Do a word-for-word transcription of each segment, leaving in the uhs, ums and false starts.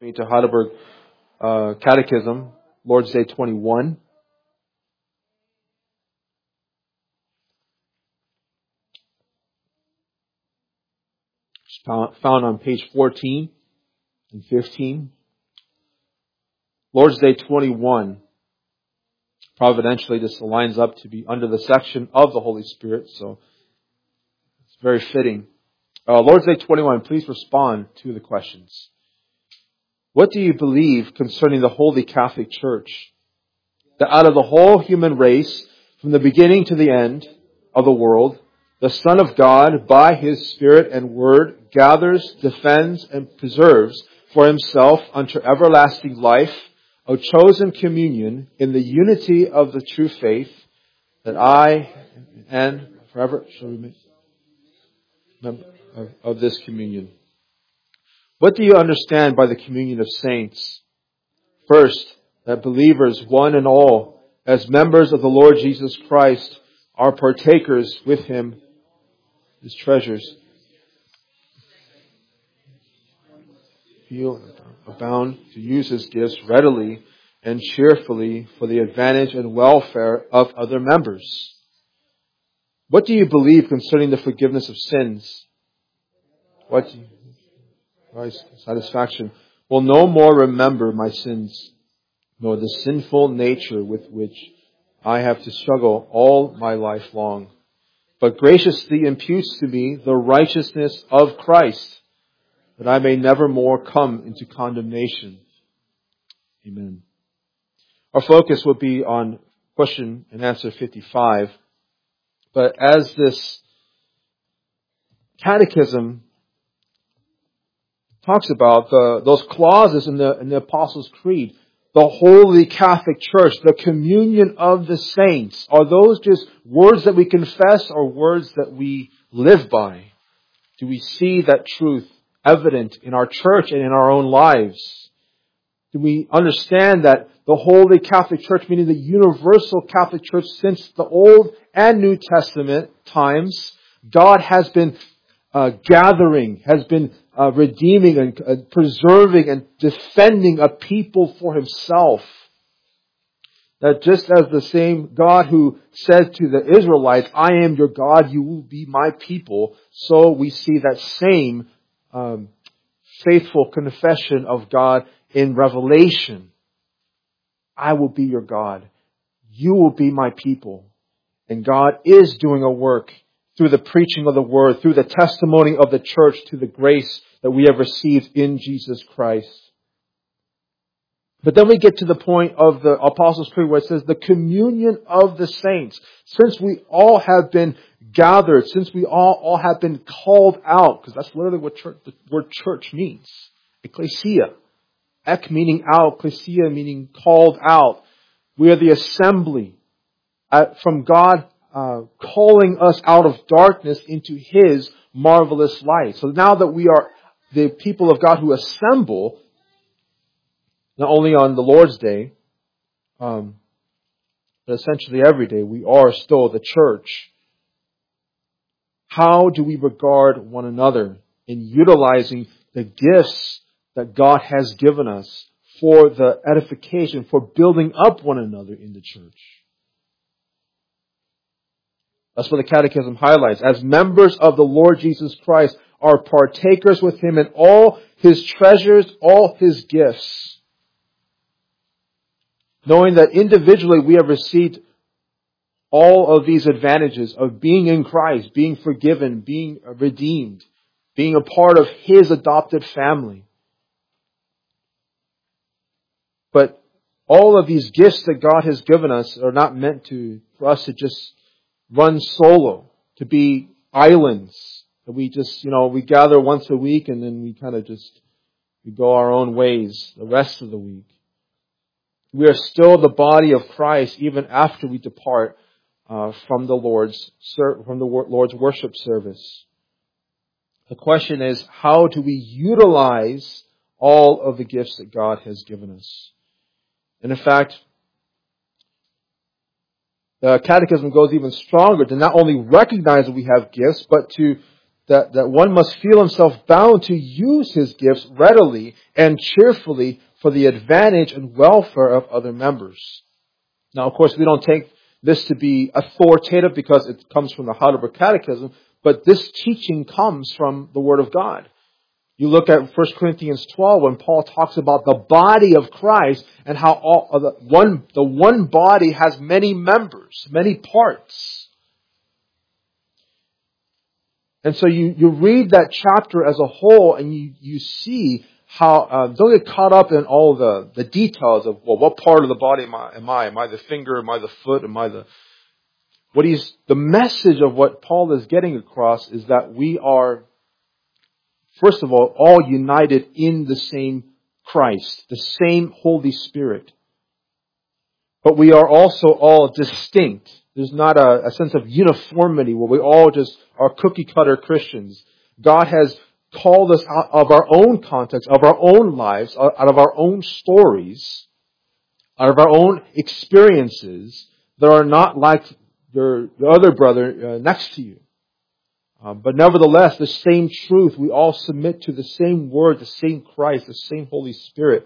To Heidelberg uh, Catechism, Lord's Day twenty-one. It's found, found on page fourteen and fifteen. Lord's Day twenty-one. Providentially, this lines up to be under the section of the Holy Spirit, so it's very fitting. Uh, Lord's Day twenty-one, please respond to the questions. What do you believe concerning the Holy Catholic Church? That out of the whole human race, from the beginning to the end of the world, the Son of God, by His Spirit and Word, gathers, defends, and preserves for Himself unto everlasting life a chosen communion in the unity of the true faith, that I and forever shall remain member of, of this communion. What do you understand by the communion of saints? First, that believers, one and all, as members of the Lord Jesus Christ, are partakers with Him, His treasures. Feel abound to use His gifts readily and cheerfully for the advantage and welfare of other members. What do you believe concerning the forgiveness of sins? What do you Christ's satisfaction will no more remember my sins, nor the sinful nature with which I have to struggle all my life long, but graciously imputes to me the righteousness of Christ, that I may never more come into condemnation. Amen. Our focus will be on question and answer fifty-five, but as this catechism talks about the, those clauses in the, in the Apostles' Creed, the Holy Catholic Church, the communion of the saints. Are those just words that we confess or words that we live by? Do we see that truth evident in our church and in our own lives? Do we understand that the Holy Catholic Church, meaning the universal Catholic Church since the Old and New Testament times, God has been uh, gathering, has been Uh, redeeming and uh, preserving and defending a people for Himself. That just as the same God who said to the Israelites, I am your God, you will be my people, so we see that same um, faithful confession of God in Revelation. I will be your God. You will be my people. And God is doing a work through the preaching of the Word, through the testimony of the church, to the grace that we have received in Jesus Christ. But then we get to the point of the Apostles' Creed where it says the communion of the saints. Since we all have been gathered, since we all, all have been called out, because that's literally what church, the word church means. Ecclesia. Ek meaning out, ecclesia meaning called out. We are the assembly uh, from God uh, calling us out of darkness into His marvelous light. So now that we are the people of God who assemble, not only on the Lord's Day, um, but essentially every day, we are still the church. How do we regard one another in utilizing the gifts that God has given us for the edification, for building up one another in the church? That's what the Catechism highlights. As members of the Lord Jesus Christ, are partakers with Him in all His treasures, all His gifts. Knowing that individually we have received all of these advantages of being in Christ, being forgiven, being redeemed, being a part of His adopted family. But all of these gifts that God has given us are not meant to for us to just run solo, to be islands. That we just, you know, we gather once a week and then we kind of just, we go our own ways the rest of the week. We are still the body of Christ even after we depart uh, from the Lord's from the Lord's worship service. The question is, how do we utilize all of the gifts that God has given us? And in fact, the Catechism goes even stronger to not only recognize that we have gifts, but to that, that one must feel himself bound to use his gifts readily and cheerfully for the advantage and welfare of other members. Now, of course, we don't take this to be authoritative because it comes from the Heidelberg Catechism, but this teaching comes from the Word of God. You look at First Corinthians twelve when Paul talks about the body of Christ and how all the one the one body has many members, many parts. And so you, you read that chapter as a whole and you, you see how, uh, don't get caught up in all the, the details of, well, what part of the body am I? Am I, am I the finger? Am I the foot? Am I the, what he's, the message of what Paul is getting across is that we are, first of all, all united in the same Christ, the same Holy Spirit. But we are also all distinct. There's not a, a sense of uniformity where we all just are cookie cutter Christians. God has called us out of our own context, of our own lives, out of our own stories, out of our own experiences that are not like your, your other brother uh, next to you. Uh, but nevertheless, the same truth, we all submit to the same Word, the same Christ, the same Holy Spirit.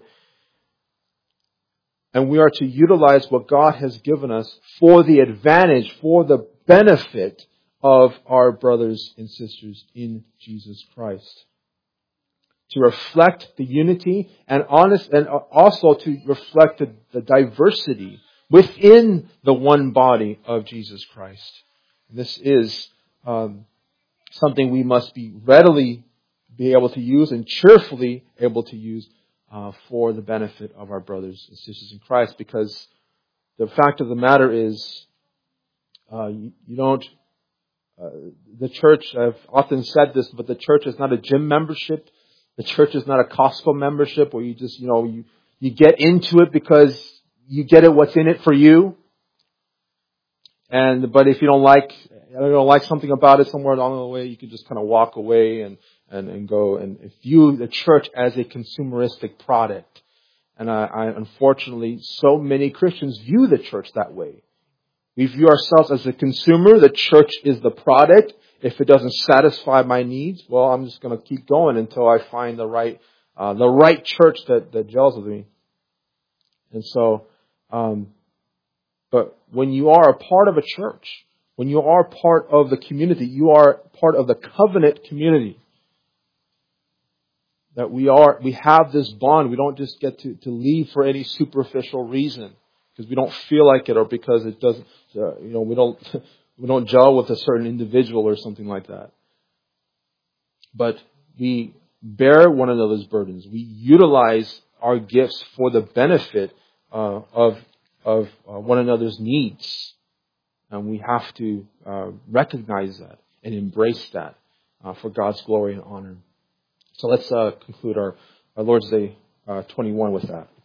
And we are to utilize what God has given us for the advantage, for the benefit of our brothers and sisters in Jesus Christ. To reflect the unity and honest, and also to reflect the, the diversity within the one body of Jesus Christ. This is um, something we must be readily be able to use and cheerfully able to use uh, for the benefit of our brothers and sisters in Christ. Because the fact of the matter is, uh, you, you don't. Uh, the church, I've often said this, but the church is not a gym membership. The church is not a Costco membership where you just, you know, you, you get into it because you get it what's in it for you. And, but if you don't like, you don't like something about it somewhere along the way, you can just kind of walk away and, and, and go and view the church as a consumeristic product. And I, I, unfortunately, so many Christians view the church that way. We view ourselves as a consumer. The church is the product. If it doesn't satisfy my needs, well, I'm just going to keep going until I find the right, uh, the right church that, that gels with me. And so, um, but when you are a part of a church, when you are part of the community, you are part of the covenant community. That we are, we have this bond. We don't just get to, to leave for any superficial reason because we don't feel like it or because it doesn't, uh, you know, we don't, we don't gel with a certain individual or something like that. But we bear one another's burdens. We utilize our gifts for the benefit uh, of of uh, one another's needs. And we have to uh, recognize that and embrace that uh, for God's glory and honor. So let's uh, conclude our, our Lord's Day uh, twenty-one with that.